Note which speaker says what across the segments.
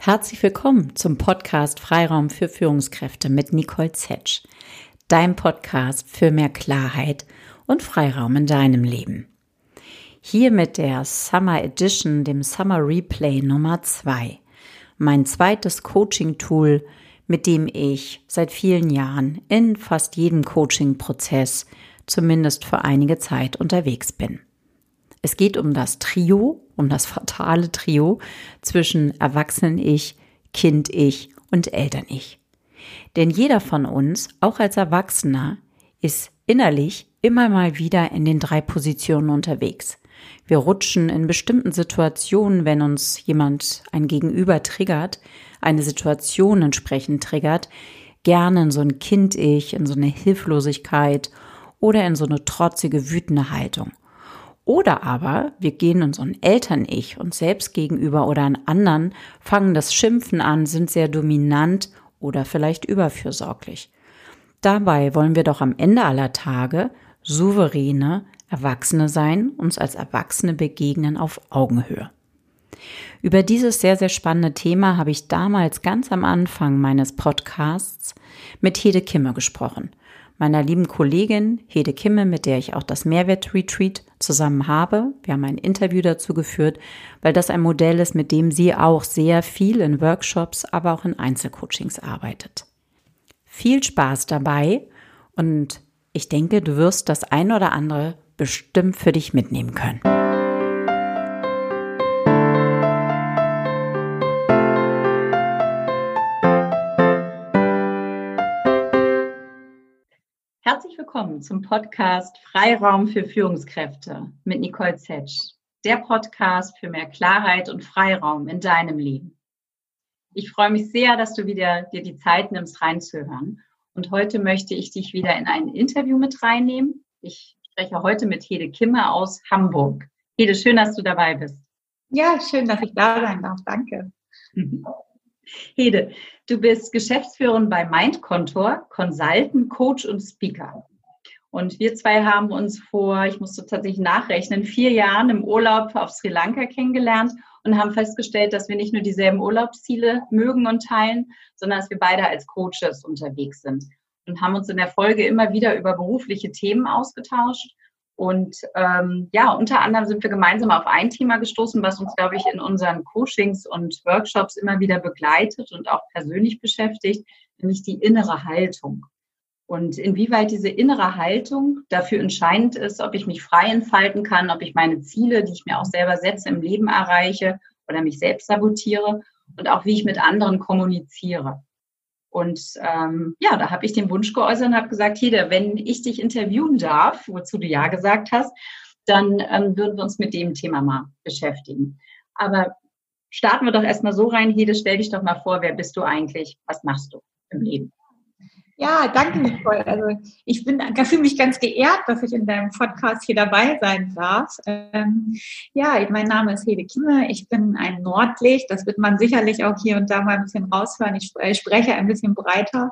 Speaker 1: Herzlich willkommen zum Podcast Freiraum für Führungskräfte mit Nicole Zetsch, dein Podcast für mehr Klarheit und Freiraum in deinem Leben. Hier mit der Summer Edition, dem Summer Replay Nummer 2, mein zweites Coaching-Tool, mit dem ich seit vielen Jahren in fast jedem Coaching-Prozess zumindest für einige Zeit unterwegs bin. Es geht um das Trio, um das fatale Trio zwischen Erwachsenen-Ich, Kind-Ich und Eltern-Ich. Denn jeder von uns, auch als Erwachsener, ist innerlich immer mal wieder in den 3 Positionen unterwegs. Wir rutschen in bestimmten Situationen, wenn uns jemand ein Gegenüber triggert, eine Situation entsprechend triggert, gerne in so ein Kind-Ich, in so eine Hilflosigkeit oder in so eine trotzige, wütende Haltung. Oder aber wir gehen in so ein Eltern-Ich uns selbst gegenüber oder an anderen, fangen das Schimpfen an, sind sehr dominant oder vielleicht überfürsorglich. Dabei wollen wir doch am Ende aller Tage souveräne Erwachsene sein, uns als Erwachsene begegnen auf Augenhöhe. Über dieses sehr, sehr spannende Thema habe ich damals ganz am Anfang meines Podcasts mit Hede Kimme gesprochen. Meiner lieben Kollegin Hede Kimme, mit der ich auch das Mehrwert-Retreat zusammen habe. Wir haben ein Interview dazu geführt, weil das ein Modell ist, mit dem sie auch sehr viel in Workshops, aber auch in Einzelcoachings arbeitet. Viel Spaß dabei und ich denke, du wirst das ein oder andere bestimmt für dich mitnehmen können. Herzlich willkommen zum Podcast Freiraum für Führungskräfte mit Nicole Zetsch, der Podcast für mehr Klarheit und Freiraum in deinem Leben. Ich freue mich sehr, dass du wieder dir die Zeit nimmst, reinzuhören. Und heute möchte ich dich wieder in ein Interview mit reinnehmen. Ich spreche heute mit Hede Kimme aus Hamburg. Hede, schön, dass du dabei bist.
Speaker 2: Ja, schön, dass ich da sein darf. Danke.
Speaker 1: Hede, du bist Geschäftsführerin bei Mindcontour, Consultant, Coach und Speaker. Und wir zwei haben uns vor, ich musste tatsächlich nachrechnen, 4 Jahren im Urlaub auf Sri Lanka kennengelernt und haben festgestellt, dass wir nicht nur dieselben Urlaubsziele mögen und teilen, sondern dass wir beide als Coaches unterwegs sind. Und haben uns in der Folge immer wieder über berufliche Themen ausgetauscht. Und unter anderem sind wir gemeinsam auf ein Thema gestoßen, was uns, glaube ich, in unseren Coachings und Workshops immer wieder begleitet und auch persönlich beschäftigt, nämlich die innere Haltung. Und inwieweit diese innere Haltung dafür entscheidend ist, ob ich mich frei entfalten kann, ob ich meine Ziele, die ich mir auch selber setze, im Leben erreiche oder mich selbst sabotiere und auch wie ich mit anderen kommuniziere. Und da habe ich den Wunsch geäußert und habe gesagt, Hede, wenn ich dich interviewen darf, wozu du ja gesagt hast, dann würden wir uns mit dem Thema mal beschäftigen. Aber starten wir doch erstmal so rein. Hede, stell dich doch mal vor, wer bist du eigentlich? Was machst du im Leben?
Speaker 2: Ja, danke, Nicole. Also ich fühle mich ganz geehrt, dass ich in deinem Podcast hier dabei sein darf. Mein Name ist Hede Kimme. Ich bin ein Nordlicht. Das wird man sicherlich auch hier und da mal ein bisschen raushören. Ich spreche ein bisschen breiter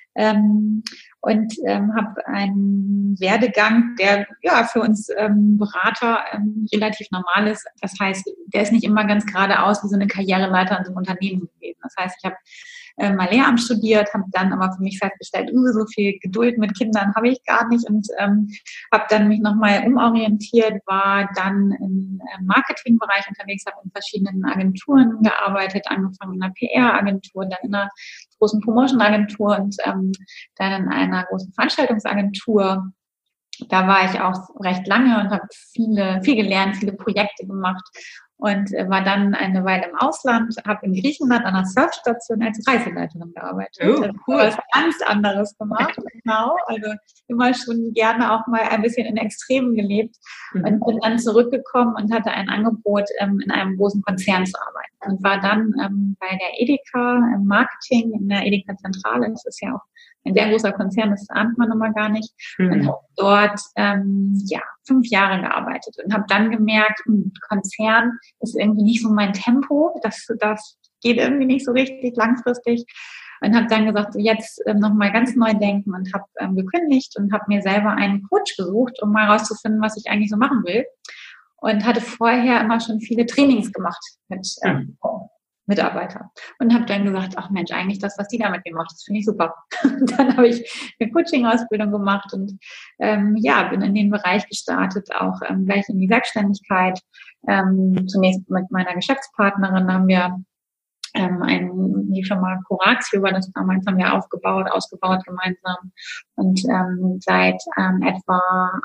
Speaker 2: und habe einen Werdegang, der für uns Berater relativ normal ist. Das heißt, der ist nicht immer ganz geradeaus wie so eine Karriereleiter in so einem Unternehmen gewesen. Das heißt, ich habe mal Lehramt studiert, habe dann aber für mich festgestellt, so viel Geduld mit Kindern habe ich gar nicht und habe dann mich nochmal umorientiert, war dann im Marketingbereich unterwegs, habe in verschiedenen Agenturen gearbeitet, angefangen in einer PR-Agentur, dann in einer großen Promotion-Agentur und dann in einer großen Veranstaltungsagentur. Da war ich auch recht lange und habe viel gelernt, viele Projekte gemacht und war dann eine Weile im Ausland, habe in Griechenland an einer Surfstation als Reiseleiterin gearbeitet.
Speaker 1: Oh, cool.
Speaker 2: Was ganz anderes gemacht, genau. Also immer schon gerne auch mal ein bisschen in Extremen gelebt und bin dann zurückgekommen und hatte ein Angebot, in einem großen Konzern zu arbeiten und war dann bei der Edeka im Marketing, in der Edeka-Zentrale. Das ist ja auch ein sehr großer Konzern, das ahnt man immer gar nicht. Und habe dort 5 Jahre gearbeitet und habe dann gemerkt, Konzern ist irgendwie nicht so mein Tempo. Das geht irgendwie nicht so richtig langfristig. Und habe dann gesagt, jetzt nochmal ganz neu denken und habe gekündigt und habe mir selber einen Coach gesucht, um mal rauszufinden, was ich eigentlich so machen will. Und hatte vorher immer schon viele Trainings gemacht mit Mitarbeiter. Und habe dann gesagt, ach Mensch, eigentlich das, was die da mit mir macht, das finde ich super. Und dann habe ich eine Coaching-Ausbildung gemacht und bin in den Bereich gestartet, auch gleich in die Selbstständigkeit. Zunächst mit meiner Geschäftspartnerin haben wir die Firma Coratio war das damals, haben wir ausgebaut gemeinsam. Und seit etwa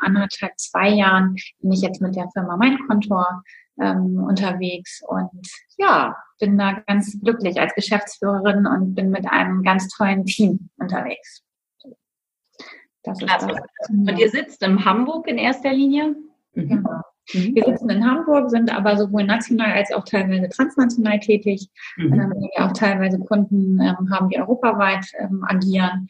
Speaker 2: 2 Jahren bin ich jetzt mit der Firma Mindkontor unterwegs und ja, bin da ganz glücklich als Geschäftsführerin und bin mit einem ganz tollen Team unterwegs.
Speaker 1: Das ist das. Und ihr sitzt in Hamburg in erster Linie?
Speaker 2: Genau. Wir sitzen in Hamburg, sind aber sowohl national als auch teilweise transnational tätig. Wir auch teilweise Kunden haben, die europaweit agieren.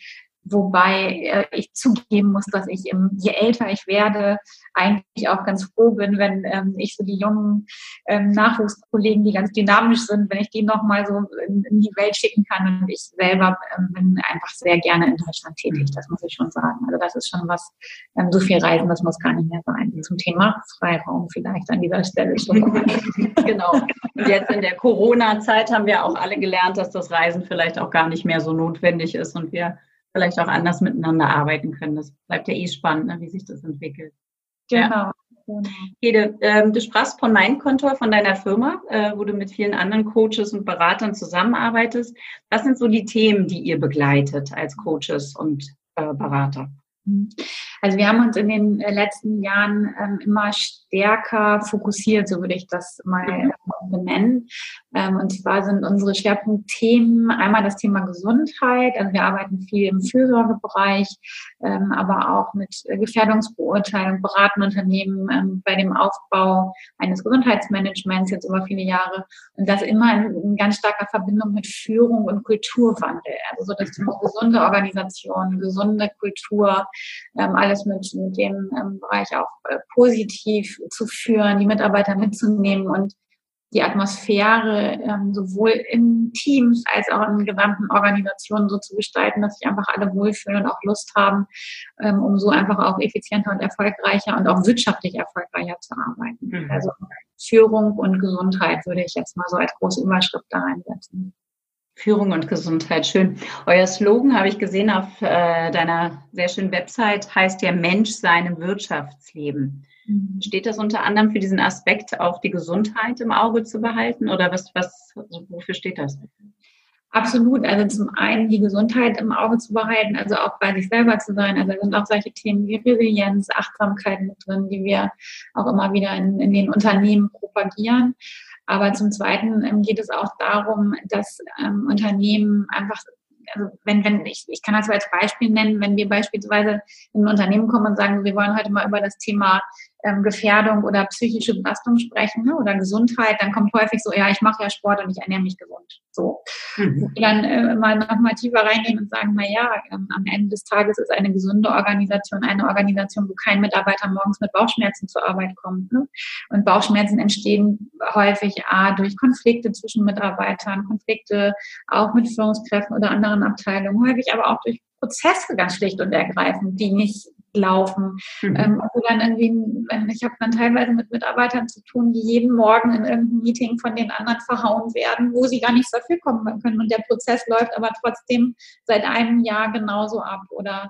Speaker 2: Wobei ich zugeben muss, dass ich, je älter ich werde, eigentlich auch ganz froh bin, wenn ich so die jungen Nachwuchskollegen, die ganz dynamisch sind, wenn ich die nochmal so in die Welt schicken kann. Und ich selber bin einfach sehr gerne in Deutschland tätig, das muss ich schon sagen. Also das ist schon was, so viel Reisen, das muss gar nicht mehr sein. Zum Thema Freiraum vielleicht an dieser Stelle schon mal.
Speaker 1: Genau. Und jetzt in der Corona-Zeit haben wir auch alle gelernt, dass das Reisen vielleicht auch gar nicht mehr so notwendig ist und wir vielleicht auch anders miteinander arbeiten können. Das bleibt ja spannend, ne, wie sich das entwickelt.
Speaker 2: Genau.
Speaker 1: Ja. Hede, du sprachst von Mindkontor, von deiner Firma, wo du mit vielen anderen Coaches und Beratern zusammenarbeitest. Was sind so die Themen, die ihr begleitet als Coaches und Berater?
Speaker 2: Also wir haben uns in den letzten Jahren immer stärker fokussiert, so würde ich das mal benennen. Und zwar sind unsere Schwerpunktthemen einmal das Thema Gesundheit. Also wir arbeiten viel im Fürsorgebereich, aber auch mit Gefährdungsbeurteilung, beraten Unternehmen bei dem Aufbau eines Gesundheitsmanagements jetzt über viele Jahre. Und das immer in ganz starker Verbindung mit Führung und Kulturwandel. Also so das Thema gesunde Organisation, gesunde Kultur, alles mit dem Bereich auch positiv zu führen, die Mitarbeiter mitzunehmen und die Atmosphäre sowohl in Teams als auch in gesamten Organisationen so zu gestalten, dass sich einfach alle wohlfühlen und auch Lust haben, um so einfach auch effizienter und erfolgreicher und auch wirtschaftlich erfolgreicher zu arbeiten. Also Führung und Gesundheit würde ich jetzt mal so als große Überschrift da einsetzen.
Speaker 1: Führung und Gesundheit, schön. Euer Slogan, habe ich gesehen auf deiner sehr schönen Website, heißt ja Mensch sein im Wirtschaftsleben. Steht das unter anderem für diesen Aspekt, auch die Gesundheit im Auge zu behalten? Oder wofür steht das?
Speaker 2: Absolut. Also zum einen die Gesundheit im Auge zu behalten, also auch bei sich selber zu sein. Also da sind auch solche Themen wie Resilienz, Achtsamkeit mit drin, die wir auch immer wieder in den Unternehmen propagieren. Aber zum Zweiten geht es auch darum, dass Unternehmen einfach, also ich kann das so als Beispiel nennen, wenn wir beispielsweise in ein Unternehmen kommen und sagen, wir wollen heute mal über das Thema Gefährdung oder psychische Belastung sprechen, ne, oder Gesundheit, dann kommt häufig so, ja, ich mache ja Sport und ich ernähre mich gesund. So. Wir dann mal nochmal tiefer reingehen und sagen, am Ende des Tages ist eine gesunde Organisation eine Organisation, wo kein Mitarbeiter morgens mit Bauchschmerzen zur Arbeit kommt. Ne? Und Bauchschmerzen entstehen häufig durch Konflikte zwischen Mitarbeitern, Konflikte auch mit Führungskräften oder anderen Abteilungen, häufig aber auch durch Prozesse ganz schlicht und ergreifend, die nicht laufen. Wo dann irgendwie, ich habe dann teilweise mit Mitarbeitern zu tun, die jeden Morgen in irgendeinem Meeting von den anderen verhauen werden, wo sie gar nichts dafür kommen können. Und der Prozess läuft aber trotzdem seit einem Jahr genauso ab. Oder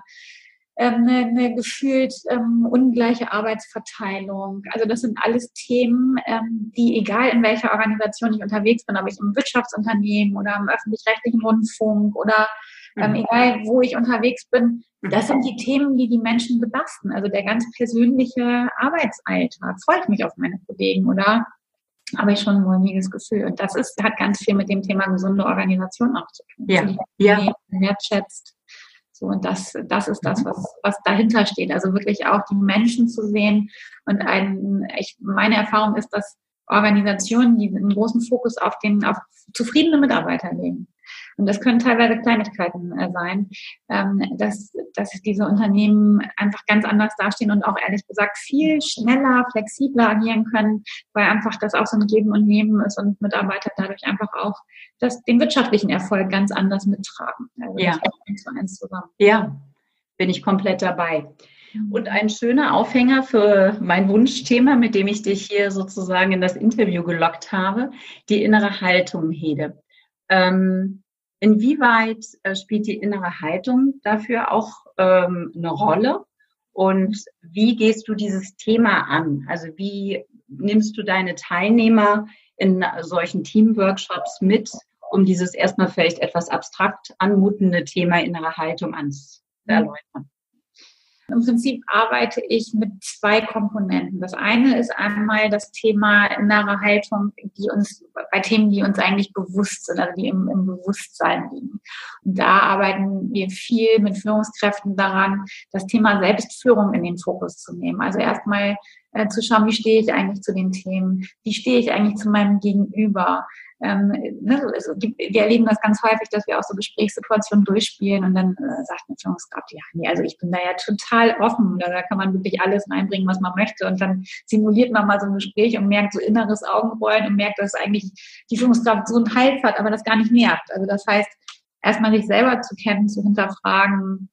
Speaker 2: eine gefühlt ungleiche Arbeitsverteilung. Also das sind alles Themen, die, egal in welcher Organisation ich unterwegs bin, ob ich im Wirtschaftsunternehmen oder im öffentlich-rechtlichen Rundfunk oder egal wo ich unterwegs bin, das sind die Themen, die die Menschen belasten. Also der ganz persönliche Arbeitsalltag. Freue ich mich auf meine Kollegen oder habe ich schon ein mulmiges Gefühl? Und das hat ganz viel mit dem Thema gesunde Organisation auch zu tun.
Speaker 1: Ja.
Speaker 2: Wertschätzt. So, und das ist das, was dahinter steht. Also wirklich auch die Menschen zu sehen. Und meine Erfahrung ist, dass Organisationen, die einen großen Fokus auf zufriedene Mitarbeiter legen. Und das können teilweise Kleinigkeiten sein, dass diese Unternehmen einfach ganz anders dastehen und auch ehrlich gesagt viel schneller, flexibler agieren können, weil einfach das auch so ein Geben und Nehmen ist und Mitarbeiter dadurch einfach auch den wirtschaftlichen Erfolg ganz anders mittragen. Also das 1:1 zusammen.
Speaker 1: Ja, bin ich komplett dabei. Und ein schöner Aufhänger für mein Wunschthema, mit dem ich dich hier sozusagen in das Interview gelockt habe, die innere Haltung, Hede. Inwieweit spielt die innere Haltung dafür auch eine Rolle? Und wie gehst du dieses Thema an? Also wie nimmst du deine Teilnehmer in solchen Teamworkshops mit, um dieses erstmal vielleicht etwas abstrakt anmutende Thema innere Haltung anzuerläutern?
Speaker 2: Im Prinzip arbeite ich mit 2 Komponenten. Das eine ist einmal das Thema innere Haltung, bei Themen, die uns eigentlich bewusst sind, also die im Bewusstsein liegen. Und da arbeiten wir viel mit Führungskräften daran, das Thema Selbstführung in den Fokus zu nehmen. Also erstmal zu schauen, wie stehe ich eigentlich zu den Themen? Wie stehe ich eigentlich zu meinem Gegenüber? Wir erleben das ganz häufig, dass wir auch so Gesprächssituationen durchspielen und dann sagt eine Führungskraft, ja, nee, also ich bin da ja total offen, da kann man wirklich alles reinbringen, was man möchte, und dann simuliert man mal so ein Gespräch und merkt so inneres Augenrollen und merkt, dass eigentlich die Führungskraft so einen Hals hat, aber das gar nicht nervt. Also das heißt, erstmal sich selber zu kennen, zu hinterfragen,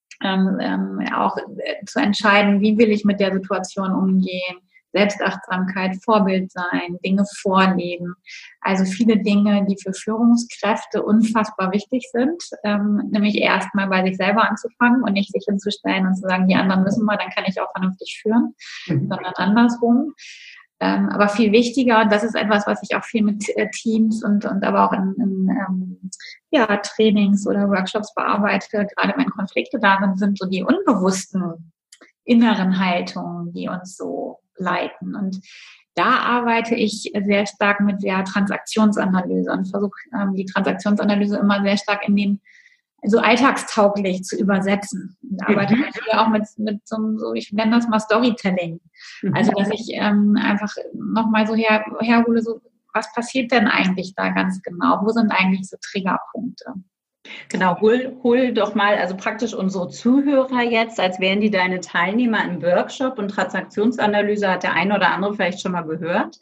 Speaker 2: auch zu entscheiden, wie will ich mit der Situation umgehen, Selbstachtsamkeit, Vorbild sein, Dinge vorleben. Also viele Dinge, die für Führungskräfte unfassbar wichtig sind, nämlich erstmal bei sich selber anzufangen und nicht sich hinzustellen und zu sagen, die anderen müssen mal, dann kann ich auch vernünftig führen, sondern andersrum. Aber viel wichtiger, und das ist etwas, was ich auch viel mit Teams und aber auch in Trainings oder Workshops bearbeite, gerade wenn Konflikte da sind so die unbewussten inneren Haltungen, die uns so leiten. Und da arbeite ich sehr stark mit der Transaktionsanalyse und versuche die Transaktionsanalyse immer sehr stark in den so alltagstauglich zu übersetzen. Und arbeite hier auch mit so, ich nenne das mal Storytelling. Also, dass ich einfach nochmal so herhole, so, was passiert denn eigentlich da ganz genau? Wo sind eigentlich so Triggerpunkte?
Speaker 1: Genau, hol doch mal, also praktisch unsere Zuhörer jetzt, als wären die deine Teilnehmer im Workshop, und Transaktionsanalyse hat der eine oder andere vielleicht schon mal gehört.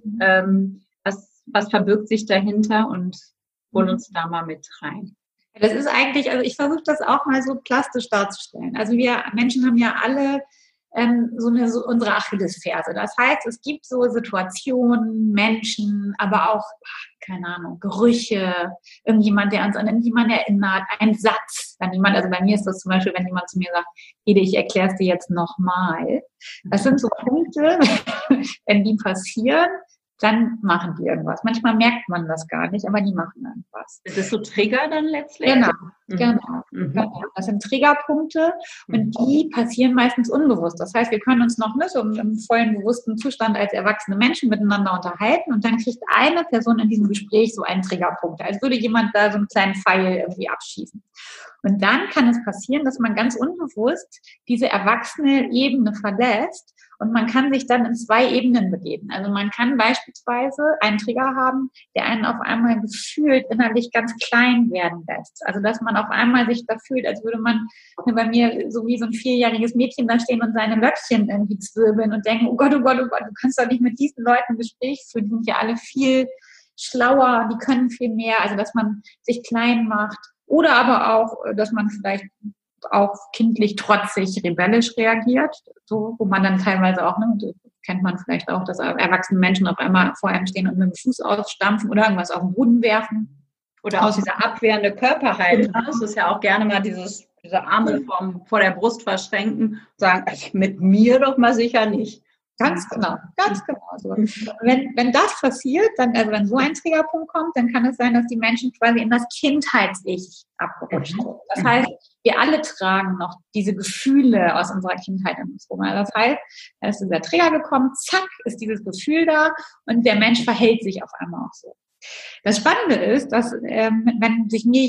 Speaker 1: Was verbirgt sich dahinter, und hol uns da mal mit rein.
Speaker 2: Das ist eigentlich, also ich versuche das auch mal so plastisch darzustellen. Also wir Menschen haben ja alle so unsere Achillesferse. Das heißt, es gibt so Situationen, Menschen, aber auch, keine Ahnung, Gerüche, irgendjemand, der uns an irgendjemanden erinnert, ein Satz, wenn jemand, also bei mir ist das zum Beispiel, wenn jemand zu mir sagt, Hede, ich erkläre es dir jetzt nochmal. Das sind so Punkte, wenn die passieren, dann machen die irgendwas. Manchmal merkt man das gar nicht, aber die machen irgendwas.
Speaker 1: Das ist so Trigger dann letztlich?
Speaker 2: Genau. Das sind Triggerpunkte und die passieren meistens unbewusst. Das heißt, wir können uns noch nicht so im vollen bewussten Zustand als erwachsene Menschen miteinander unterhalten, und dann kriegt eine Person in diesem Gespräch so einen Triggerpunkt, als würde jemand da so einen kleinen Pfeil irgendwie abschießen. Und dann kann es passieren, dass man ganz unbewusst diese erwachsene Ebene verlässt und man kann sich dann in 2 Ebenen begeben. Also man kann beispielsweise einen Trigger haben, der einen auf einmal gefühlt innerlich ganz klein werden lässt. Also dass man auf einmal sich da fühlt, als würde man bei mir so wie so ein 4-jähriges Mädchen da stehen und seine Löckchen irgendwie zwirbeln und denken, oh Gott, du kannst doch nicht mit diesen Leuten ein Gespräch führen, die sind ja alle viel schlauer, die können viel mehr. Also dass man sich klein macht. Oder aber auch, dass man vielleicht auch kindlich trotzig, rebellisch reagiert, so, wo man dann teilweise auch, kennt man vielleicht auch, dass erwachsene Menschen auf einmal vor einem stehen und mit dem Fuß ausstampfen oder irgendwas auf den Boden werfen.
Speaker 1: Oder auch diese abwehrende Körperhaltung. Das ist ja auch gerne mal diese Arme vor der Brust verschränken, sagen, mit mir doch mal sicher nicht.
Speaker 2: Ganz genau. Also, wenn das passiert, dann, also wenn so ein Triggerpunkt kommt, dann kann es sein, dass die Menschen quasi in das Kindheits-Ich abgerutscht sind. Das heißt, wir alle tragen noch diese Gefühle aus unserer Kindheit in uns rum. Das heißt, da ist dieser Trigger gekommen, zack, ist dieses Gefühl da und der Mensch verhält sich auf einmal auch so. Das Spannende ist, dass wenn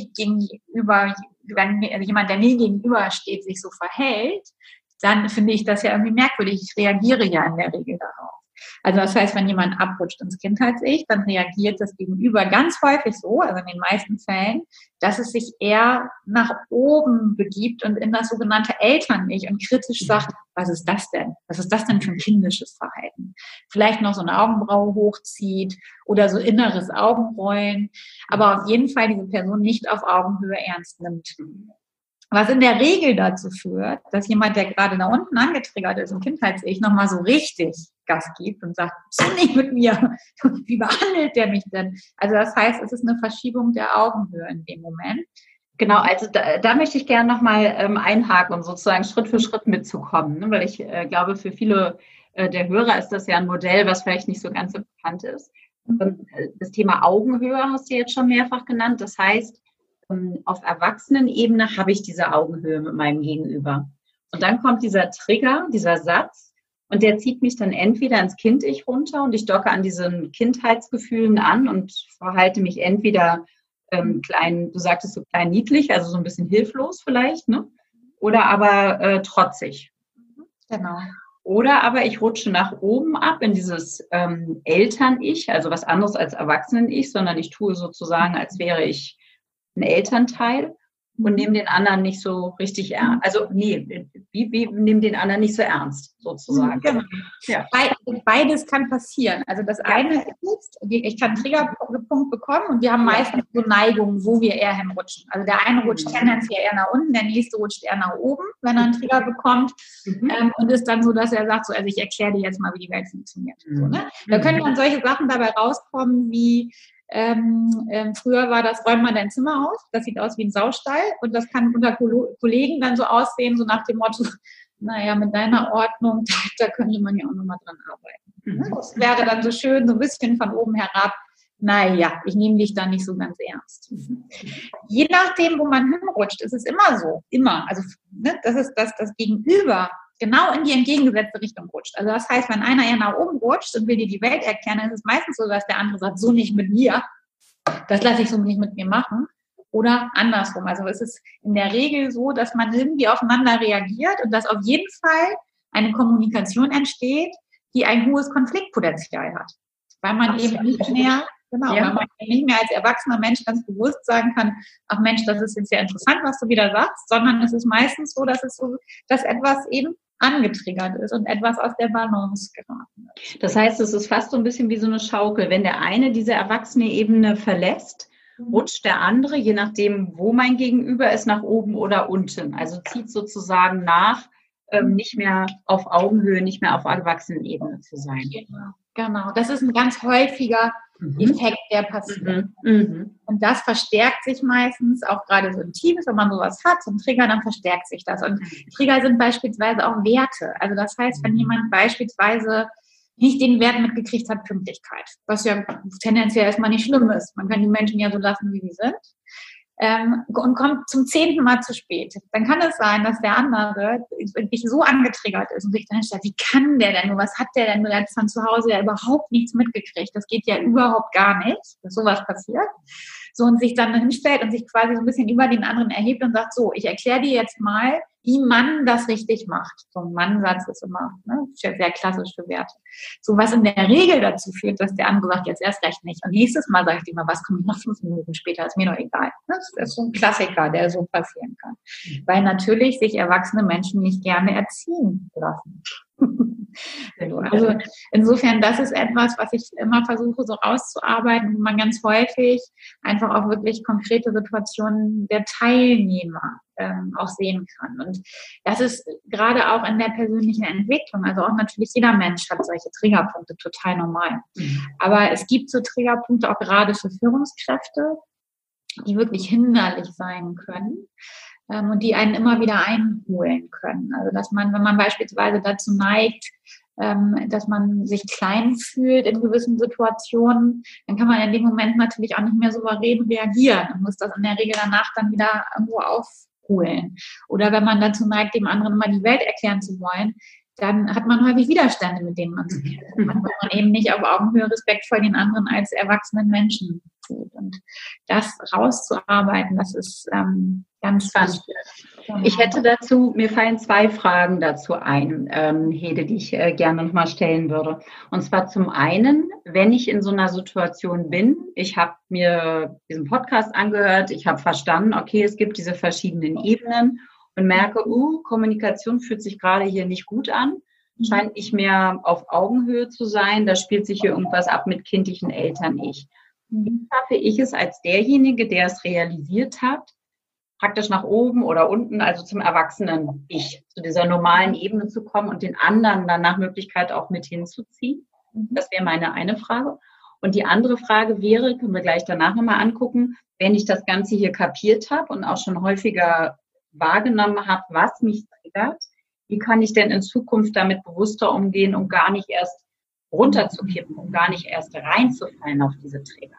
Speaker 2: jemand, der mir gegenüber steht, sich so verhält, dann finde ich das ja irgendwie merkwürdig. Ich reagiere ja in der Regel darauf. Also das heißt, wenn jemand abrutscht ins Kindheits-Ich, dann reagiert das Gegenüber ganz häufig so, also in den meisten Fällen, dass es sich eher nach oben begibt und in das sogenannte Eltern-Ich und kritisch sagt, was ist das denn? Was ist das denn für ein kindisches Verhalten? Vielleicht noch so eine Augenbraue hochzieht oder so inneres Augenrollen, aber auf jeden Fall diese Person nicht auf Augenhöhe ernst nimmt. Was in der Regel dazu führt, dass jemand, der gerade da unten angetriggert ist, im Kindheits-Ich, nochmal so richtig Gas gibt und sagt, so nicht mit mir. Wie behandelt der mich denn? Also das heißt, es ist eine Verschiebung der Augenhöhe in dem Moment.
Speaker 1: Genau, also da möchte ich gerne nochmal einhaken, um sozusagen Schritt für Schritt mitzukommen, ne? Weil ich glaube, für viele der Hörer ist das ja ein Modell, was vielleicht nicht so ganz so bekannt ist. Das Thema Augenhöhe hast du jetzt schon mehrfach genannt. Das heißt, auf Erwachsenenebene habe ich diese Augenhöhe mit meinem Gegenüber. Und dann kommt dieser Trigger, dieser Satz, und der zieht mich dann entweder ins Kind-Ich runter und ich docke an diesen Kindheitsgefühlen an und verhalte mich entweder klein, du sagtest so klein niedlich, also so ein bisschen hilflos vielleicht, ne? Oder aber trotzig.
Speaker 2: Genau.
Speaker 1: Oder aber ich rutsche nach oben ab in dieses Eltern-Ich, also was anderes als Erwachsenen-Ich, sondern ich tue sozusagen, als wäre ich ein Elternteil und nehme den anderen nicht so richtig ernst. Also nee, wie nehme den anderen nicht so ernst, sozusagen.
Speaker 2: Genau. Ja. Beides kann passieren. Also das eine ist, ich kann einen Triggerpunkt bekommen und wir haben meistens so Neigungen, wo wir eher hinrutschen. Also der eine rutscht tendenziell eher nach unten, der nächste rutscht eher nach oben, wenn er einen Trigger bekommt. Und ist dann so, dass er sagt, so, also ich erkläre dir jetzt mal, wie die Welt funktioniert. So, ne? Da können dann solche Sachen dabei rauskommen wie früher war das, räum mal dein Zimmer aus, das sieht aus wie ein Saustall und das kann unter Kollegen dann so aussehen, so nach dem Motto, naja, mit deiner Ordnung, da könnte man ja auch nochmal dran arbeiten. Das wäre dann so schön, so ein bisschen von oben herab, naja, ich nehme dich da nicht so ganz ernst. Je nachdem, wo man hinrutscht, ist es immer so, immer, also ne, das ist das Gegenüber genau in die entgegengesetzte Richtung rutscht. Also das heißt, wenn einer eher nach oben rutscht und will dir die Welt erklären, dann ist es meistens so, dass der andere sagt, so nicht mit mir, das lasse ich so nicht mit mir machen. Oder andersrum. Also es ist in der Regel so, dass man irgendwie aufeinander reagiert und dass auf jeden Fall eine Kommunikation entsteht, die ein hohes Konfliktpotenzial hat. Weil man eben nicht mehr, weil man nicht mehr als erwachsener Mensch ganz bewusst sagen kann, ach Mensch, das ist jetzt sehr interessant, was du wieder sagst, sondern es ist meistens so, dass etwas eben angetriggert ist und etwas aus der Balance geraten ist.
Speaker 1: Das heißt, es ist fast so ein bisschen wie so eine Schaukel. Wenn der eine diese erwachsene Ebene verlässt, rutscht der andere, je nachdem, wo mein Gegenüber ist, nach oben oder unten. Also zieht sozusagen nach, nicht mehr auf Augenhöhe, nicht mehr auf Erwachsenenebene zu sein.
Speaker 2: Genau. Das ist ein ganz häufiger Effekt, der passiert. Und das verstärkt sich meistens, auch gerade so in Teams, wenn man sowas hat, so ein Trigger, dann verstärkt sich das. Und Trigger sind beispielsweise auch Werte. Also das heißt, wenn jemand beispielsweise nicht den Wert mitgekriegt hat, Pünktlichkeit, was ja tendenziell erstmal nicht schlimm ist. Man kann die Menschen ja so lassen, wie sie sind. Und kommt zum 10. Mal zu spät. Dann kann es sein, dass der andere wirklich so angetriggert ist und sich dann stellt, wie kann der denn nur, was hat der denn nur, der hat von zu Hause ja überhaupt nichts mitgekriegt. Das geht ja überhaupt gar nicht, dass sowas passiert. So, und sich dann hinstellt und sich quasi so ein bisschen über den anderen erhebt und sagt, so, ich erkläre dir jetzt mal, wie man das richtig macht. So ein Mannsatz ist immer sehr klassisch für Werte. So, was in der Regel dazu führt, dass der andere sagt, jetzt erst recht nicht. Und nächstes Mal sage ich dir mal, was kommt noch 5 Minuten später, ist mir doch egal. Das ist so ein Klassiker, der so passieren kann. Weil natürlich sich erwachsene Menschen nicht gerne erziehen lassen. Also insofern, das ist etwas, was ich immer versuche so rauszuarbeiten, wo man ganz häufig einfach auch wirklich konkrete Situationen der Teilnehmer auch sehen kann. Und das ist gerade auch in der persönlichen Entwicklung, also auch natürlich jeder Mensch hat solche Triggerpunkte, total normal. Aber es gibt so Triggerpunkte auch gerade für Führungskräfte, die wirklich hinderlich sein können. Und die einen immer wieder einholen können. Also dass man, wenn man beispielsweise dazu neigt, dass man sich klein fühlt in gewissen Situationen, dann kann man in dem Moment natürlich auch nicht mehr souverän reagieren und muss das in der Regel danach dann wieder irgendwo aufholen. Oder wenn man dazu neigt, dem anderen immer die Welt erklären zu wollen, dann hat man häufig Widerstände, mit denen man zu kämpfen hat, weil man eben nicht auf Augenhöhe respektvoll den anderen als erwachsenen Menschen tut. Und das rauszuarbeiten, das ist ganz spannend.
Speaker 1: Ich hätte dazu, mir fallen 2 Fragen dazu ein, Hede, die ich gerne nochmal stellen würde. Und zwar zum einen, wenn ich in so einer Situation bin, ich habe mir diesen Podcast angehört, ich habe verstanden, okay, es gibt diese verschiedenen Ebenen und merke, Kommunikation fühlt sich gerade hier nicht gut an, scheint nicht mehr auf Augenhöhe zu sein, da spielt sich hier irgendwas ab mit kindlichen Eltern-Ich. Wie schaffe ich es als derjenige, der es realisiert hat,
Speaker 3: praktisch nach oben oder unten, also zum Erwachsenen-Ich, zu dieser normalen Ebene zu kommen und den anderen dann nach Möglichkeit auch mit hinzuziehen. Das wäre meine eine Frage. Und die andere Frage wäre, können wir gleich danach nochmal angucken, wenn ich das Ganze hier kapiert habe und auch schon häufiger wahrgenommen habe, was mich triggert, wie kann ich denn in Zukunft damit bewusster umgehen, um gar nicht erst runterzukippen, um gar nicht erst reinzufallen auf diese Trigger?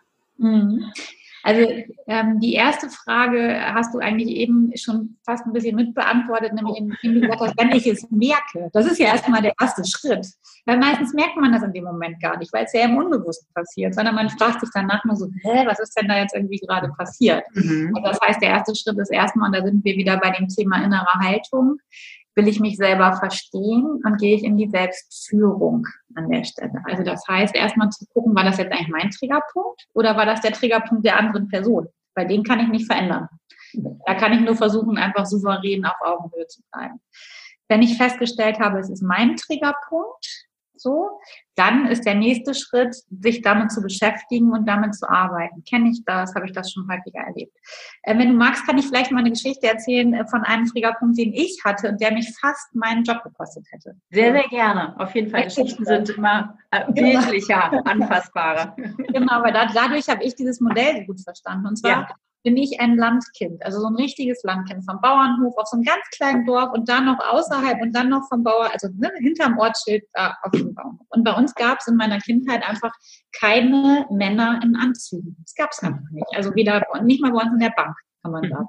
Speaker 2: Also die erste Frage hast du eigentlich eben schon fast ein bisschen mitbeantwortet, nämlich indem du gesagt hast, wenn ich es merke. Das ist ja erstmal der erste Schritt. Weil meistens merkt man das in dem Moment gar nicht, weil es ja im Unbewussten passiert, sondern man fragt sich danach nur so, was ist denn da jetzt irgendwie gerade passiert? Und das heißt, der erste Schritt ist erstmal, und da sind wir wieder bei dem Thema innere Haltung, will ich mich selber verstehen und gehe ich in die Selbstführung an der Stelle. Also das heißt, erstmal zu gucken, war das jetzt eigentlich mein Triggerpunkt oder war das der Triggerpunkt der anderen Person? Weil den kann ich nicht verändern. Da kann ich nur versuchen, einfach souverän auf Augenhöhe zu bleiben. Wenn ich festgestellt habe, es ist mein Triggerpunkt, so, dann ist der nächste Schritt, sich damit zu beschäftigen und damit zu arbeiten. Kenne ich das? Habe ich das schon häufiger erlebt? Wenn du magst, kann ich vielleicht mal eine Geschichte erzählen von einem Triggerpunkt, den ich hatte und der mich fast meinen Job gekostet hätte.
Speaker 3: Sehr, sehr gerne. Auf jeden Fall. Geschichten sind immer bildlicher, anfassbarer.
Speaker 2: Genau, weil dadurch habe ich dieses Modell so gut verstanden. Und zwar bin ich ein Landkind, also so ein richtiges Landkind vom Bauernhof auf so einem ganz kleinen Dorf und dann noch außerhalb und dann noch vom Bauer, also hinterm Ortsschild auf dem Bauernhof. Und bei uns gab es in meiner Kindheit einfach keine Männer in Anzügen. Das gab es einfach nicht. Also nicht mal bei uns in der Bank, kann man sagen.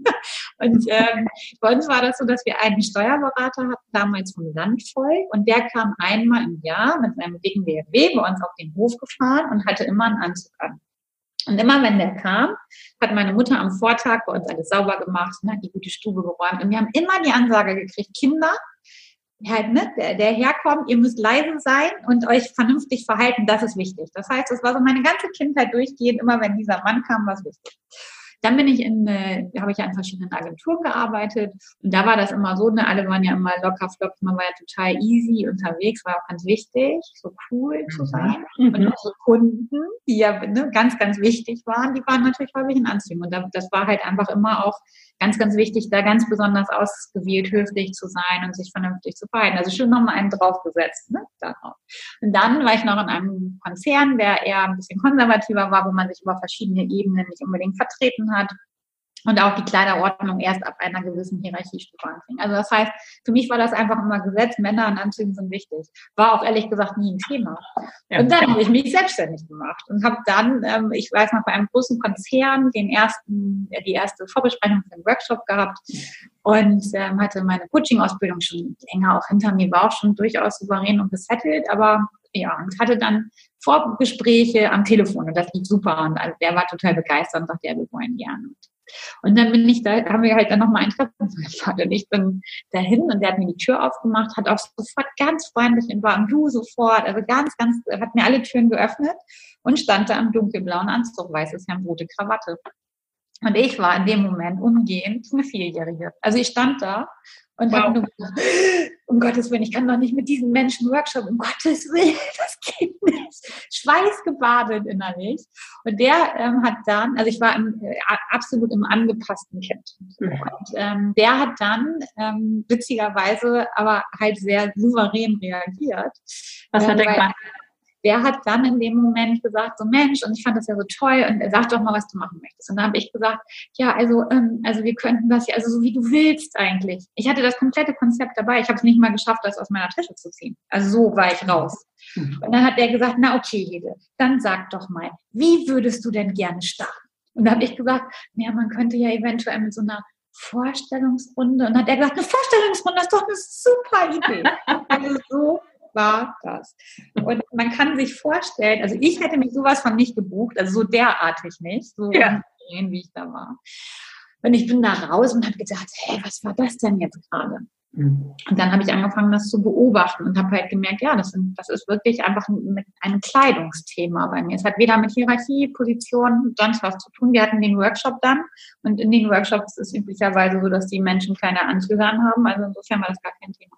Speaker 2: Und bei uns war das so, dass wir einen Steuerberater hatten, damals vom Landvolk, und der kam einmal im Jahr mit seinem dicken BMW bei uns auf den Hof gefahren und hatte immer einen Anzug an. Und immer wenn der kam, hat meine Mutter am Vortag bei uns alles sauber gemacht, die gute Stube geräumt. Und wir haben immer die Ansage gekriegt, Kinder, der herkommt, ihr müsst leise sein und euch vernünftig verhalten, das ist wichtig. Das heißt, das war so meine ganze Kindheit durchgehend, immer wenn dieser Mann kam, war es wichtig. Dann habe ich an verschiedenen Agenturen gearbeitet und da war das immer so, alle waren ja immer locker flockig, man war ja total easy unterwegs, war auch ganz wichtig, so cool zu sein. Und unsere Kunden, die ja ganz, ganz wichtig waren, die waren natürlich häufig in Anzügen und das war halt einfach immer auch ganz, ganz wichtig, da ganz besonders ausgewählt höflich zu sein und sich vernünftig zu verhalten. Also schon nochmal einen draufgesetzt, darauf. Und dann war ich noch in einem Konzern, der eher ein bisschen konservativer war, wo man sich über verschiedene Ebenen nicht unbedingt vertreten hat. Und auch die Kleiderordnung erst ab einer gewissen Hierarchiestufe anfing. Also das heißt, für mich war das einfach immer Gesetz, Männer in Anzügen sind wichtig. War auch ehrlich gesagt nie ein Thema. Ja. Und dann habe ich mich selbstständig gemacht und habe dann, ich weiß noch, bei einem großen Konzern die erste Vorbesprechung für den Workshop gehabt und hatte meine Coaching-Ausbildung schon länger auch hinter mir, war auch schon durchaus souverän und gesettelt, aber ja, und hatte dann Vorgespräche am Telefon und das lief super und der war total begeistert und sagte, ja, wir wollen gerne. Und dann haben wir halt dann nochmal ein Treffen vereinbart und ich bin dahin und der hat mir die Tür aufgemacht, hat auch sofort ganz freundlich und war am Du sofort, also ganz, ganz, hat mir alle Türen geöffnet und stand da im dunkelblauen Anzug, weißes Hemd, rote Krawatte. Und ich war in dem Moment umgehend eine 4-Jährige. Also ich stand da und habe nur gesagt, um Gottes Willen, ich kann doch nicht mit diesen Menschen Workshop, um Gottes Willen, das geht nicht. Schweißgebadet innerlich. Und der hat dann, also ich war absolut im angepassten Kind. Und der hat dann witzigerweise aber halt sehr souverän reagiert.
Speaker 3: Was hat er gemacht?
Speaker 2: Der hat dann in dem Moment gesagt, so Mensch, und ich fand das ja so toll, und sag doch mal, was du machen möchtest. Und dann habe ich gesagt, ja, also wir könnten das ja, also so wie du willst eigentlich. Ich hatte das komplette Konzept dabei. Ich habe es nicht mal geschafft, das aus meiner Tasche zu ziehen. Also so war ich raus. Und dann hat er gesagt, na okay, Hede, dann sag doch mal, wie würdest du denn gerne starten? Und dann habe ich gesagt, ja, man könnte ja eventuell mit so einer Vorstellungsrunde. Und dann hat er gesagt, eine Vorstellungsrunde ist doch eine super Idee. Also so war das. Und man kann sich vorstellen, also ich hätte mich sowas von nicht gebucht, also so derartig nicht, so wie ich da war. Und ich bin da raus und habe gedacht, hey, was war das denn jetzt gerade? Und dann habe ich angefangen, das zu beobachten und habe halt gemerkt, ja, das ist wirklich einfach ein Kleidungsthema bei mir. Es hat weder mit Hierarchie, Position, sonst was zu tun. Wir hatten den Workshop dann und in den Workshops ist es üblicherweise so, dass die Menschen keine Anzüge anhaben. Also insofern war das gar kein Thema.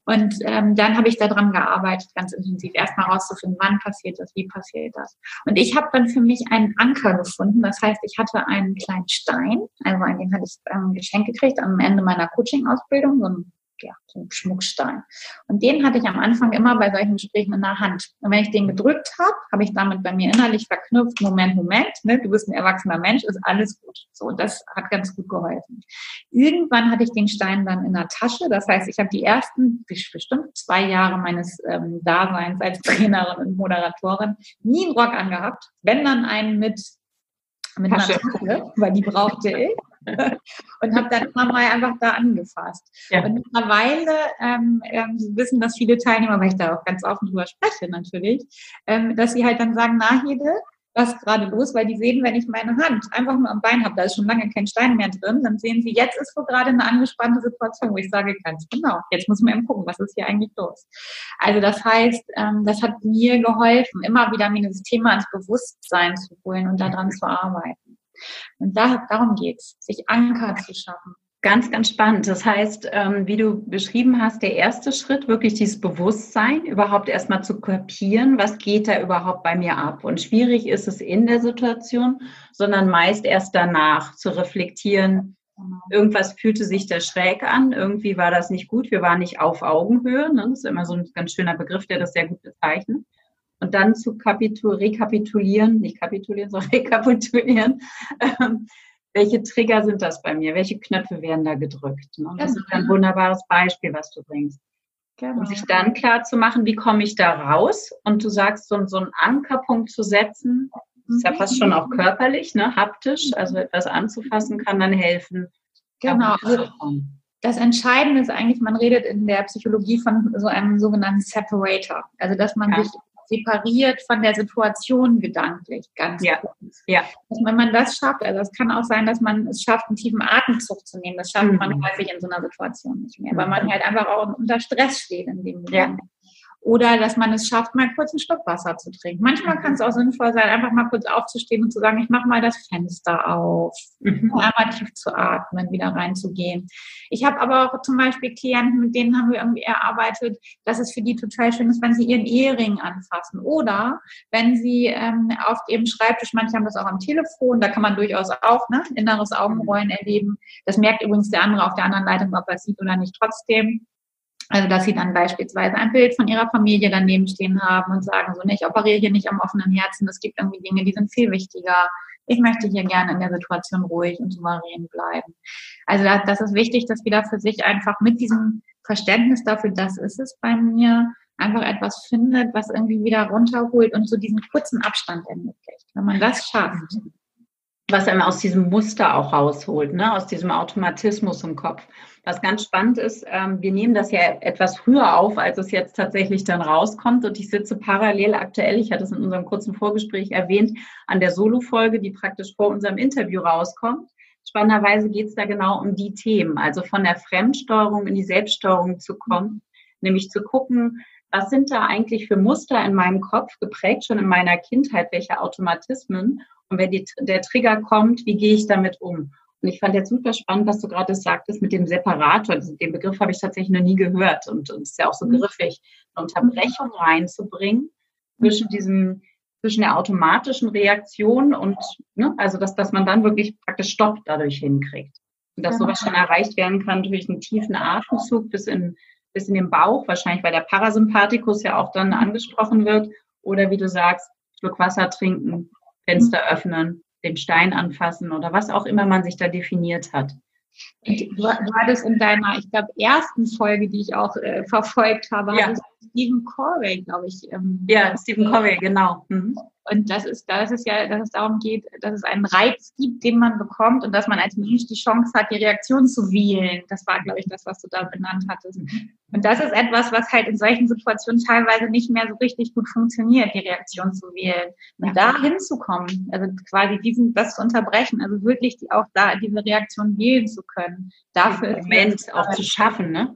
Speaker 2: Und dann habe ich daran gearbeitet, ganz intensiv, erstmal rauszufinden, wann passiert das, wie passiert das. Und ich habe dann für mich einen Anker gefunden. Das heißt, ich hatte einen kleinen Stein, also den hatte ich geschenkt gekriegt am Ende meiner Coaching-Ausbildung, so ein Schmuckstein. Und den hatte ich am Anfang immer bei solchen Gesprächen in der Hand. Und wenn ich den gedrückt habe, habe ich damit bei mir innerlich verknüpft, Moment, ne, du bist ein erwachsener Mensch, ist alles gut. So, und das hat ganz gut geholfen. Irgendwann hatte ich den Stein dann in der Tasche. Das heißt, ich habe die ersten bestimmt 2 Jahre meines Daseins als Trainerin und Moderatorin nie einen Rock angehabt, wenn dann einen mit einer Tasche, weil die brauchte ich. Und habe dann immer mal einfach da angefasst. Ja. Und mittlerweile wissen das viele Teilnehmer, weil ich da auch ganz offen drüber spreche natürlich, dass sie halt dann sagen, na Hede, was ist gerade los? Weil die sehen, wenn ich meine Hand einfach nur am Bein habe, da ist schon lange kein Stein mehr drin, dann sehen sie, jetzt ist wohl gerade eine angespannte Situation, wo ich sage, ganz genau, jetzt muss man eben gucken, was ist hier eigentlich los? Also das heißt, das hat mir geholfen, immer wieder mir dieses Thema ins Bewusstsein zu holen und daran zu arbeiten. Und darum geht's, sich Anker zu schaffen.
Speaker 3: Ganz, ganz spannend. Das heißt, wie du beschrieben hast, der erste Schritt, wirklich dieses Bewusstsein, überhaupt erstmal zu kapieren, was geht da überhaupt bei mir ab. Und schwierig ist es in der Situation, sondern meist erst danach zu reflektieren, irgendwas fühlte sich da schräg an, irgendwie war das nicht gut, wir waren nicht auf Augenhöhe. Ne? Das ist immer so ein ganz schöner Begriff, der das sehr gut bezeichnet. Und dann zu rekapitulieren, welche Trigger sind das bei mir? Welche Knöpfe werden da gedrückt? Ne? Das ist ein wunderbares Beispiel, was du bringst. Genau. Um sich dann klar zu machen, wie komme ich da raus? Und du sagst, so einen Ankerpunkt zu setzen, ist ja fast schon auch körperlich, ne? Haptisch, also etwas anzufassen, kann dann helfen.
Speaker 2: Genau. Das Entscheidende ist eigentlich, man redet in der Psychologie von so einem sogenannten Separator. Also, dass man sich separiert von der Situation gedanklich, ganz kurz. Ja. Also wenn man das schafft, also es kann auch sein, dass man es schafft, einen tiefen Atemzug zu nehmen. Das schafft man häufig in so einer Situation nicht mehr, weil man halt einfach auch unter Stress steht in dem Moment. Oder dass man es schafft, mal kurz einen Schluck Wasser zu trinken. Manchmal kann es auch sinnvoll sein, einfach mal kurz aufzustehen und zu sagen, ich mache mal das Fenster auf, einmal tief zu atmen, wieder reinzugehen. Ich habe aber auch zum Beispiel Klienten, mit denen haben wir irgendwie erarbeitet, dass es für die total schön ist, wenn sie ihren Ehering anfassen. Oder wenn sie auf ihrem Schreibtisch, manche haben das auch am Telefon, da kann man durchaus auch inneres Augenrollen erleben. Das merkt übrigens der andere auf der anderen Leitung, ob er es sieht oder nicht trotzdem. Also, dass sie dann beispielsweise ein Bild von ihrer Familie daneben stehen haben und sagen so, ich operiere hier nicht am offenen Herzen, es gibt irgendwie Dinge, die sind viel wichtiger. Ich möchte hier gerne in der Situation ruhig und souverän bleiben. Also, das ist wichtig, dass jeder für sich einfach mit diesem Verständnis dafür, das ist es bei mir, einfach etwas findet, was irgendwie wieder runterholt und so diesen kurzen Abstand ermöglicht. Wenn man das schafft.
Speaker 3: Was einem aus diesem Muster auch rausholt, ne? Aus diesem Automatismus im Kopf. Was ganz spannend ist, wir nehmen das ja etwas früher auf, als es jetzt tatsächlich dann rauskommt. Und ich sitze parallel aktuell, ich hatte es in unserem kurzen Vorgespräch erwähnt, an der Solo-Folge, die praktisch vor unserem Interview rauskommt. Spannenderweise geht es da genau um die Themen, also von der Fremdsteuerung in die Selbststeuerung zu kommen, nämlich zu gucken, was sind da eigentlich für Muster in meinem Kopf geprägt, schon in meiner Kindheit, welche Automatismen. Und wenn der Trigger kommt, wie gehe ich damit um? Und ich fand jetzt super spannend, was du gerade sagtest mit dem Separator. Den Begriff habe ich tatsächlich noch nie gehört. Und es ist ja auch so griffig, eine Unterbrechung reinzubringen zwischen der automatischen Reaktion und, also dass man dann wirklich praktisch Stopp dadurch hinkriegt. Und dass sowas schon erreicht werden kann durch einen tiefen Atemzug bis in den Bauch, wahrscheinlich weil der Parasympathikus ja auch dann angesprochen wird. Oder wie du sagst, Schluck Wasser trinken, Fenster öffnen, den Stein anfassen oder was auch immer man sich da definiert hat.
Speaker 2: Du hattest in deiner, ich glaube, ersten Folge, die ich auch verfolgt habe, hattest Stephen Covey, glaube ich.
Speaker 3: Stephen Covey, genau.
Speaker 2: Und das ist ja, dass es darum geht, dass es einen Reiz gibt, den man bekommt und dass man als Mensch die Chance hat, die Reaktion zu wählen. Das war, glaube ich, das, was du da benannt hattest. Und das ist etwas, was halt in solchen Situationen teilweise nicht mehr so richtig gut funktioniert, die Reaktion zu wählen. Und da hinzukommen, also quasi das zu unterbrechen, also wirklich auch da diese Reaktion wählen zu können. Dafür ist
Speaker 3: Moment auch zu schaffen, ne?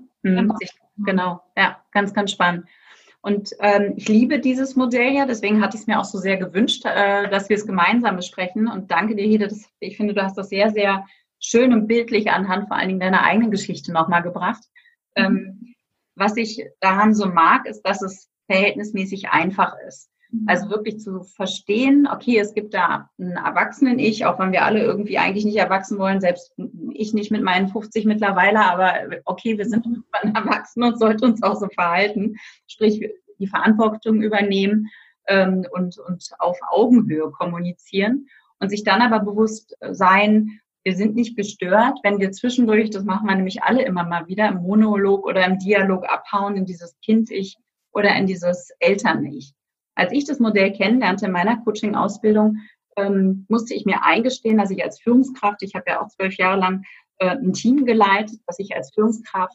Speaker 3: Genau, ja, ganz, ganz spannend. Und ich liebe dieses Modell ja, deswegen hatte ich es mir auch so sehr gewünscht, dass wir es gemeinsam besprechen. Und danke dir, Hede. Ich finde, du hast das sehr, sehr schön und bildlich anhand vor allen Dingen deiner eigenen Geschichte nochmal gebracht. was ich daran so mag, ist, dass es verhältnismäßig einfach ist. Also wirklich zu verstehen, okay, es gibt da einen Erwachsenen-Ich, auch wenn wir alle irgendwie eigentlich nicht erwachsen wollen, selbst ich nicht mit meinen 50 mittlerweile, aber okay, wir sind erwachsen und sollten uns auch so verhalten, sprich die Verantwortung übernehmen und auf Augenhöhe kommunizieren und sich dann aber bewusst sein, wir sind nicht gestört, wenn wir zwischendurch, das machen wir nämlich alle immer mal wieder, im Monolog oder im Dialog abhauen in dieses Kind-Ich oder in dieses Eltern-Ich. Als ich das Modell kennenlernte in meiner Coaching-Ausbildung, musste ich mir eingestehen, dass ich als Führungskraft, ich habe ja auch 12 Jahre lang ein Team geleitet, dass ich als Führungskraft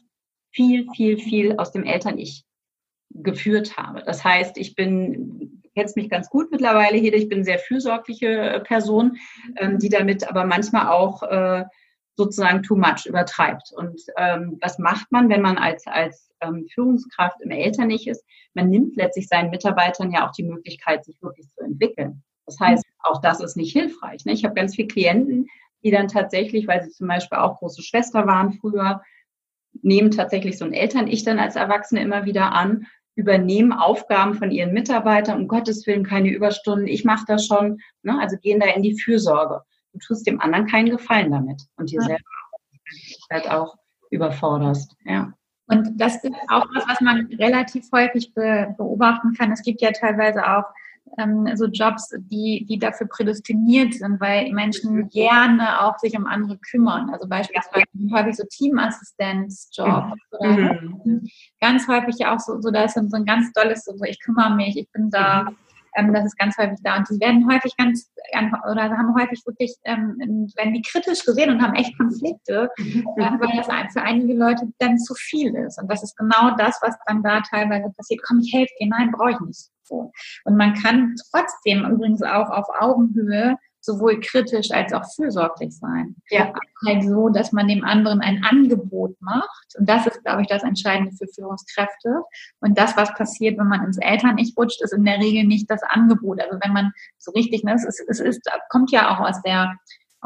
Speaker 3: viel aus dem Eltern-Ich geführt habe. Das heißt, du kennst mich ganz gut mittlerweile, Hede, ich bin eine sehr fürsorgliche Person, die damit aber manchmal auch sozusagen too much übertreibt. Und was macht man, wenn man als Führungskraft im Eltern-Ich ist? Man nimmt letztlich seinen Mitarbeitern ja auch die Möglichkeit, sich wirklich zu entwickeln. Das heißt, auch das ist nicht hilfreich. Ne? Ich habe ganz viele Klienten, die dann tatsächlich, weil sie zum Beispiel auch große Schwester waren früher, nehmen tatsächlich so ein Eltern-Ich dann als Erwachsene immer wieder an, übernehmen Aufgaben von ihren Mitarbeitern, um Gottes Willen keine Überstunden, ich mache das schon, ne? Also gehen da in die Fürsorge. Du tust dem anderen keinen Gefallen damit und dir selber halt auch überforderst. Ja.
Speaker 2: Und das ist auch was man relativ häufig beobachten kann. Es gibt ja teilweise auch so Jobs, die dafür prädestiniert sind, weil Menschen gerne auch sich um andere kümmern. Also beispielsweise häufig so Teamassistenzjobs oder ganz häufig ja auch so da ist so ein ganz tolles, so ich kümmere mich, ich bin da. Das ist ganz häufig da. Und die werden häufig haben häufig wirklich, werden die kritisch gesehen und haben echt Konflikte, weil das für einige Leute dann zu viel ist. Und das ist genau das, was dann da teilweise passiert. Komm, ich helfe dir. Nein, brauche ich nicht. So. Und man kann trotzdem übrigens auch auf Augenhöhe sowohl kritisch als auch fürsorglich sein. Ja. Halt so, dass man dem anderen ein Angebot macht. Und das ist, glaube ich, das Entscheidende für Führungskräfte. Und das, was passiert, wenn man ins Eltern-Ich rutscht, ist in der Regel nicht das Angebot. Also wenn man so richtig, ne, kommt ja auch aus der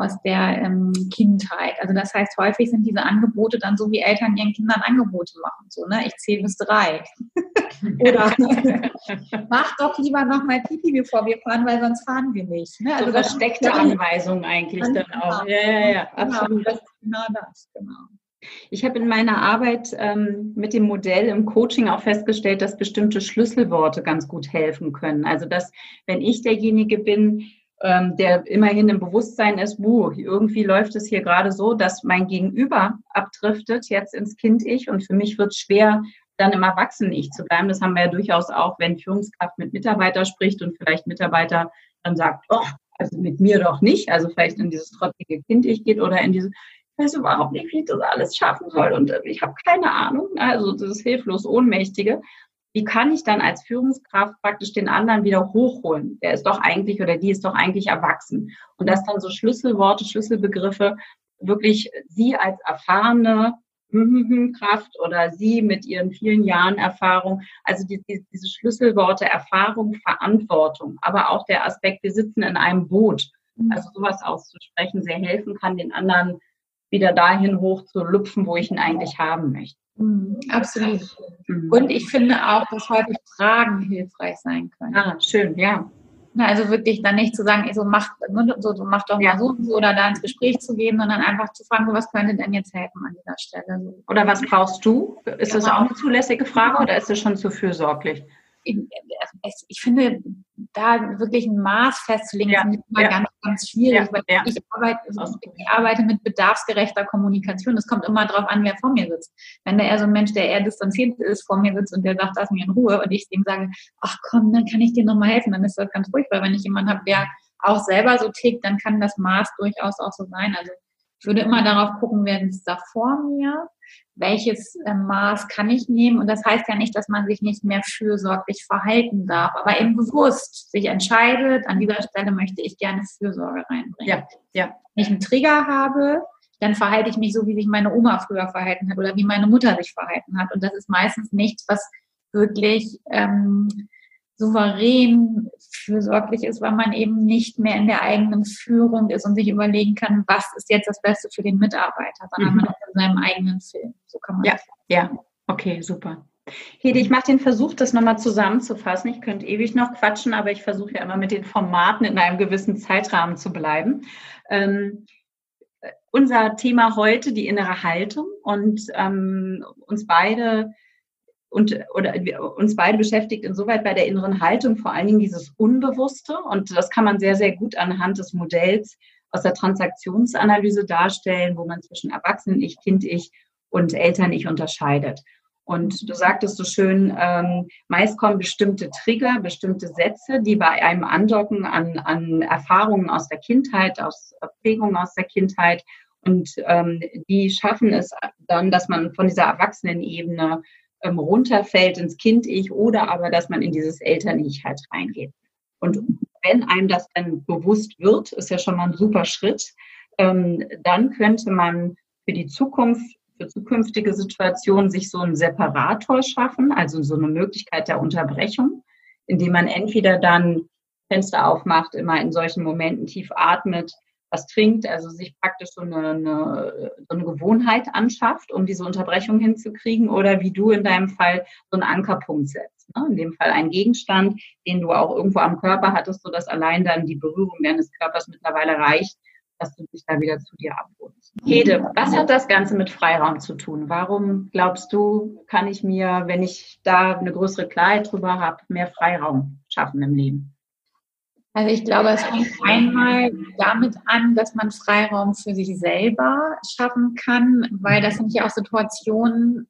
Speaker 2: Kindheit. Also das heißt, häufig sind diese Angebote dann so, wie Eltern ihren Kindern Angebote machen. So, ne, ich zähle bis 3. Oder mach doch lieber nochmal Pipi, bevor wir fahren, weil sonst fahren wir nicht. Ne?
Speaker 3: Also so versteckte Anweisungen eigentlich dann auch. Ja, absolut.
Speaker 2: Das ist genau das, genau.
Speaker 3: Ich habe in meiner Arbeit mit dem Modell im Coaching auch festgestellt, dass bestimmte Schlüsselworte ganz gut helfen können. Also dass, wenn ich derjenige bin, der immerhin im Bewusstsein ist, irgendwie läuft es hier gerade so, dass mein Gegenüber abdriftet jetzt ins Kind-Ich und für mich wird es schwer, dann im Erwachsenen-Ich zu bleiben. Das haben wir ja durchaus auch, wenn Führungskraft mit Mitarbeiter spricht und vielleicht Mitarbeiter dann sagt, also mit mir doch nicht, also vielleicht in dieses trotzige Kind-Ich geht oder in diese, ich weiß überhaupt nicht, wie ich das alles schaffen soll und ich habe keine Ahnung, also das hilflos Ohnmächtige. Wie kann ich dann als Führungskraft praktisch den anderen wieder hochholen? Der ist doch eigentlich oder die ist doch eigentlich erwachsen. Und dass dann so Schlüsselworte, Schlüsselbegriffe wirklich sie als erfahrene Kraft oder sie mit ihren vielen Jahren Erfahrung, also diese Schlüsselworte Erfahrung, Verantwortung, aber auch der Aspekt, wir sitzen in einem Boot, also sowas auszusprechen, sehr helfen kann, den anderen wieder dahin hoch zu lupfen, wo ich ihn eigentlich haben möchte.
Speaker 2: Absolut. Und ich finde auch, dass häufig Fragen hilfreich sein können.
Speaker 3: Schön, ja.
Speaker 2: Also wirklich dann nicht zu sagen, mach doch mal so und so oder da ins Gespräch zu gehen, sondern einfach zu fragen, was könnte denn jetzt helfen an dieser Stelle.
Speaker 3: Oder was brauchst du? Ist das auch eine zulässige Frage oder ist das schon zu fürsorglich?
Speaker 2: Ich finde, da wirklich ein Maß festzulegen, ist immer ganz, ganz schwierig, weil ich arbeite mit bedarfsgerechter Kommunikation. Das kommt immer darauf an, wer vor mir sitzt. Wenn da eher so ein Mensch, der eher distanziert ist, vor mir sitzt und der sagt, lass mich in Ruhe und ich ihm sage, ach komm, dann kann ich dir nochmal helfen, dann ist das ganz furchtbar. Wenn ich jemanden habe, der auch selber so tickt, dann kann das Maß durchaus auch so sein. Also ich würde immer darauf gucken, wer ist da vor mir, welches Maß kann ich nehmen. Und das heißt ja nicht, dass man sich nicht mehr fürsorglich verhalten darf, aber eben bewusst sich entscheidet, an dieser Stelle möchte ich gerne Fürsorge reinbringen. Wenn ich einen Trigger habe, dann verhalte ich mich so, wie sich meine Oma früher verhalten hat oder wie meine Mutter sich verhalten hat. Und das ist meistens nichts, was wirklich souverän fürsorglich ist, weil man eben nicht mehr in der eigenen Führung ist und sich überlegen kann, was ist jetzt das Beste für den Mitarbeiter, sondern man ist in seinem eigenen Film. So kann man das.
Speaker 3: Ja, Okay, super. Hedi, ich mache den Versuch, das nochmal zusammenzufassen. Ich könnte ewig noch quatschen, aber ich versuche ja immer mit den Formaten in einem gewissen Zeitrahmen zu bleiben. Unser Thema heute, die innere Haltung, und uns beide beschäftigt insoweit bei der inneren Haltung vor allen Dingen dieses Unbewusste, und das kann man sehr, sehr gut anhand des Modells aus der Transaktionsanalyse darstellen, wo man zwischen Erwachsenen-Ich, Kind-Ich und Eltern-Ich unterscheidet. Und du sagtest so schön, meist kommen bestimmte Trigger, bestimmte Sätze, die bei einem andocken an Erfahrungen aus der Kindheit, aus Prägungen aus der Kindheit. Und die schaffen es dann, dass man von dieser Erwachsenenebene runterfällt ins Kind-Ich oder aber, dass man in dieses Eltern-Ich halt reingeht. Und wenn einem das dann bewusst wird, ist ja schon mal ein super Schritt, dann könnte man für die Zukunft, für zukünftige Situationen sich so einen Separator schaffen, also so eine Möglichkeit der Unterbrechung, indem man entweder dann Fenster aufmacht, immer in solchen Momenten tief atmet, was trinkt, also sich praktisch so eine Gewohnheit anschafft, um diese Unterbrechung hinzukriegen, oder wie du in deinem Fall so einen Ankerpunkt setzt. Ne? In dem Fall einen Gegenstand, den du auch irgendwo am Körper hattest, sodass allein dann die Berührung deines Körpers mittlerweile reicht, dass du dich da wieder zu dir abholst. Hede, was hat das Ganze mit Freiraum zu tun? Warum glaubst du, kann ich mir, wenn ich da eine größere Klarheit drüber habe, mehr Freiraum schaffen im Leben?
Speaker 2: Also ich glaube, es fängt einmal damit an, dass man Freiraum für sich selber schaffen kann, weil das sind ja auch Situationen,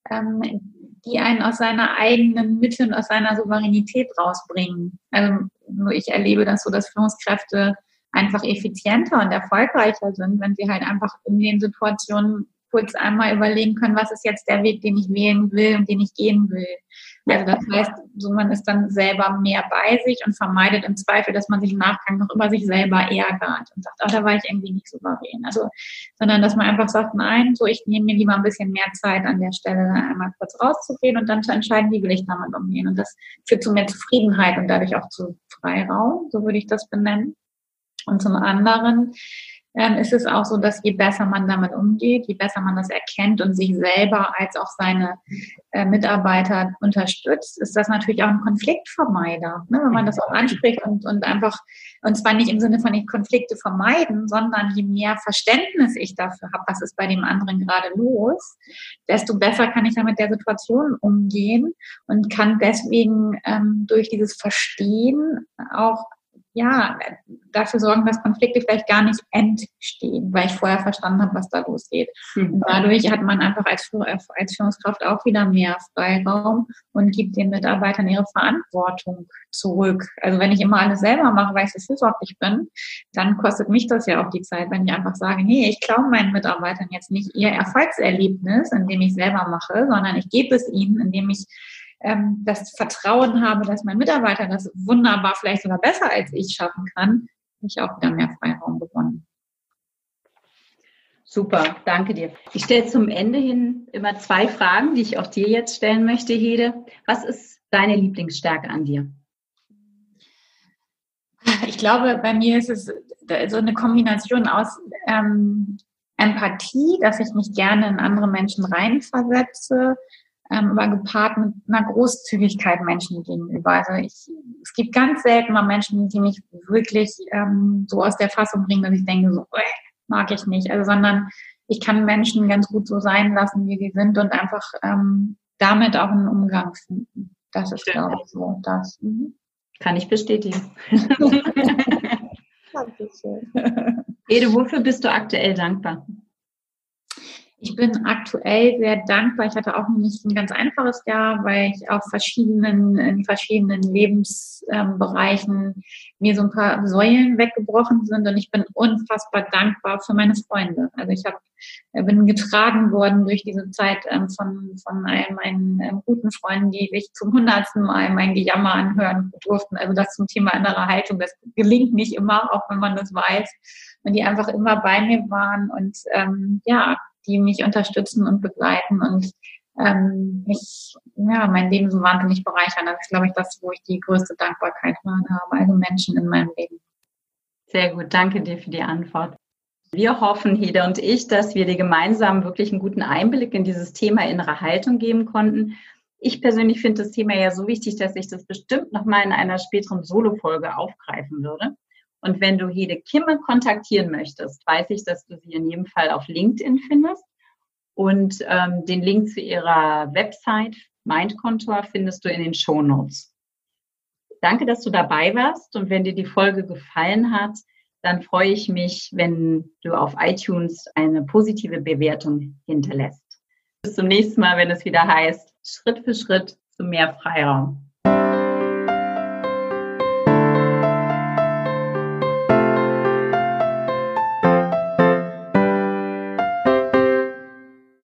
Speaker 2: die einen aus seiner eigenen Mitte und aus seiner Souveränität rausbringen. Also nur ich erlebe das so, dass Führungskräfte einfach effizienter und erfolgreicher sind, wenn sie halt einfach in den Situationen kurz einmal überlegen können, was ist jetzt der Weg, den ich wählen will und den ich gehen will. Also das heißt, so man ist dann selber mehr bei sich und vermeidet im Zweifel, dass man sich im Nachgang noch über sich selber ärgert und sagt, da war ich irgendwie nicht souverän. Also, sondern dass man einfach sagt, nein, so ich nehme mir lieber ein bisschen mehr Zeit an der Stelle, einmal kurz rauszugehen und dann zu entscheiden, wie will ich damit umgehen. Und das führt zu mehr Zufriedenheit und dadurch auch zu Freiraum, so würde ich das benennen. Und zum anderen ist es auch so, dass je besser man damit umgeht, je besser man das erkennt und sich selber als auch seine Mitarbeiter unterstützt, ist das natürlich auch ein Konfliktvermeider, ne? Wenn man das auch anspricht und einfach, und zwar nicht im Sinne von nicht Konflikte vermeiden, sondern je mehr Verständnis ich dafür habe, was ist bei dem anderen gerade los, desto besser kann ich dann mit der Situation umgehen und kann deswegen durch dieses Verstehen auch dafür sorgen, dass Konflikte vielleicht gar nicht entstehen, weil ich vorher verstanden habe, was da losgeht. Und dadurch hat man einfach als Führungskraft auch wieder mehr Freiraum und gibt den Mitarbeitern ihre Verantwortung zurück. Also wenn ich immer alles selber mache, weil ich so fürsorglich bin, dann kostet mich das ja auch die Zeit, wenn ich einfach sage, nee, ich klaue meinen Mitarbeitern jetzt nicht ihr Erfolgserlebnis, indem ich selber mache, sondern ich gebe es ihnen, indem ich das Vertrauen habe, dass mein Mitarbeiter das wunderbar, vielleicht sogar besser als ich schaffen kann, habe ich auch wieder mehr Freiraum gewonnen.
Speaker 3: Super, danke dir. Ich stelle zum Ende hin immer 2 Fragen, die ich auch dir jetzt stellen möchte, Hede. Was ist deine Lieblingsstärke an dir?
Speaker 2: Ich glaube, bei mir ist es so eine Kombination aus Empathie, dass ich mich gerne in andere Menschen reinversetze, aber gepaart mit einer Großzügigkeit Menschen gegenüber. Also es gibt ganz selten mal Menschen, die mich wirklich so aus der Fassung bringen, dass ich denke, so mag ich nicht. Also sondern ich kann Menschen ganz gut so sein lassen, wie sie sind und einfach damit auch einen Umgang finden. Das ist, glaube ich, so das.
Speaker 3: Kann ich bestätigen.
Speaker 2: Dankeschön.
Speaker 3: Hede, wofür bist du aktuell dankbar?
Speaker 2: Ich bin aktuell sehr dankbar. Ich hatte auch nicht ein ganz einfaches Jahr, weil ich in verschiedenen Lebensbereichen mir so ein paar Säulen weggebrochen sind, und ich bin unfassbar dankbar für meine Freunde. Also ich bin getragen worden durch diese Zeit von meinen guten Freunden, die sich zum 100. Mal mein Gejammer anhören durften. Also das zum Thema innere Haltung, das gelingt nicht immer, auch wenn man das weiß. Und die einfach immer bei mir waren und die mich unterstützen und begleiten und mein Leben so wahnsinnig bereichern. Das ist, glaube ich, das, wo ich die größte Dankbarkeit habe, also Menschen in meinem Leben.
Speaker 3: Sehr gut, danke dir für die Antwort. Wir hoffen, Hede und ich, dass wir dir gemeinsam wirklich einen guten Einblick in dieses Thema innere Haltung geben konnten. Ich persönlich finde das Thema ja so wichtig, dass ich das bestimmt nochmal in einer späteren Solo-Folge aufgreifen würde. Und wenn du Hede Kimme kontaktieren möchtest, weiß ich, dass du sie in jedem Fall auf LinkedIn findest. Und den Link zu ihrer Website Mindkontor findest du in den Shownotes. Danke, dass du dabei warst. Und wenn dir die Folge gefallen hat, dann freue ich mich, wenn du auf iTunes eine positive Bewertung hinterlässt. Bis zum nächsten Mal, wenn es wieder heißt, Schritt für Schritt zu mehr Freiraum.